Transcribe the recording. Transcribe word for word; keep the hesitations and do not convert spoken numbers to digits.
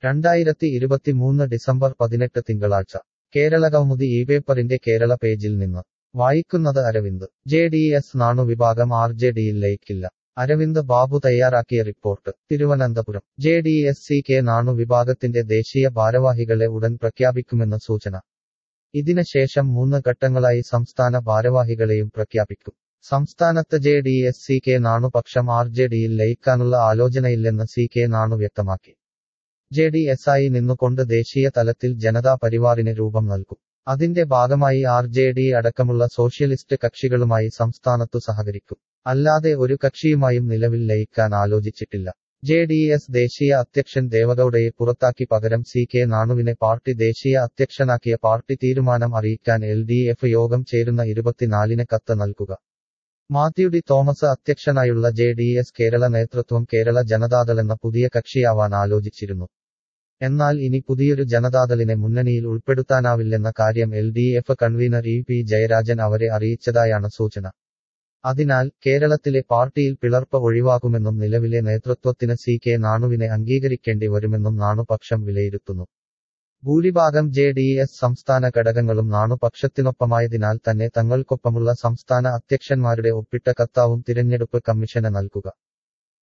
രണ്ടായിരത്തി ഇരുപത്തിമൂന്ന് ഡിസംബർ പതിനെട്ട് തിങ്കളാഴ്ച കേരളകൗമുദി ഈ പേപ്പറിന്റെ കേരള പേജിൽ നിന്ന് വായിക്കുന്നത് Aravind. J D S Nanu വിഭാഗം ആർ ജെ ഡിയിൽ ലയിക്കില്ല. അരവിന്ദ് ബാബു തയ്യാറാക്കിയ report. Thiruvananthapuram. J D S C K Nanu വിഭാഗത്തിന്റെ ദേശീയ ഭാരവാഹികളെ ഉടൻ പ്രഖ്യാപിക്കുമെന്ന് സൂചന. ഇതിന് ശേഷം മൂന്ന് ഘട്ടങ്ങളായി സംസ്ഥാന ഭാരവാഹികളെയും പ്രഖ്യാപിക്കും. സംസ്ഥാനത്ത് J D S C K Nanu പക്ഷം ആർ ജെ ഡിയിൽ ലയിക്കാനുള്ള ആലോചനയില്ലെന്ന് സി കെ നാണു വ്യക്തമാക്കി. ജെ ഡി എസ് ആയി നിന്നുകൊണ്ട് ദേശീയ തലത്തിൽ ജനതാ പരിവാറിന് രൂപം നൽകും. അതിന്റെ ഭാഗമായി ആർ ജെ ഡി അടക്കമുള്ള സോഷ്യലിസ്റ്റ് കക്ഷികളുമായി സംസ്ഥാനത്തു സഹകരിക്കും. അല്ലാതെ ഒരു കക്ഷിയുമായും നിലവിൽ ലയിക്കാൻ ആലോചിച്ചിട്ടില്ല. ജെ ഡി എസ് ദേശീയ അധ്യക്ഷൻ ദേവഗൌഡയെ പുറത്താക്കി പകരം സി കെ നാണുവിനെ പാർട്ടി ദേശീയ അധ്യക്ഷനാക്കിയ പാർട്ടി തീരുമാനം അറിയിക്കാൻ എൽ ഡി എഫ് യോഗം ചേരുന്ന ഇരുപത്തിനാലിന് കത്ത് നൽകുക. മാത്യു ടി തോമസ് അധ്യക്ഷനായുള്ള ജെ ഡി എസ് കേരള നേതൃത്വം കേരള ജനതാദളെന്ന പുതിയ കക്ഷിയാവാൻ ആലോചിച്ചിരുന്നു. എന്നാൽ ഇനി പുതിയൊരു ജനതാദളിനെ മുന്നണിയിൽ ഉൾപ്പെടുത്താനാവില്ലെന്ന കാര്യം L D F convener E P Jayarajan അവരെ അറിയിച്ചതായാണ് സൂചന. അതിനാൽ കേരളത്തിലെ പാർട്ടിയിൽ പിളർപ്പ് ഒഴിവാകുമെന്നും നിലവിലെ നേതൃത്വത്തിന് സി കെ നാണുവിനെ അംഗീകരിക്കേണ്ടി വരുമെന്നും നാണുപക്ഷം വിലയിരുത്തുന്നു. ഭൂരിഭാഗം ജെ ഡി എസ് സംസ്ഥാന ഘടകങ്ങളും നാണുപക്ഷത്തിനൊപ്പമായതിനാൽ തന്നെ തങ്ങൾക്കൊപ്പമുള്ള സംസ്ഥാന അധ്യക്ഷന്മാരുടെ ഒപ്പിട്ട കത്താവും തിരഞ്ഞെടുപ്പ് കമ്മീഷന് നൽകുക.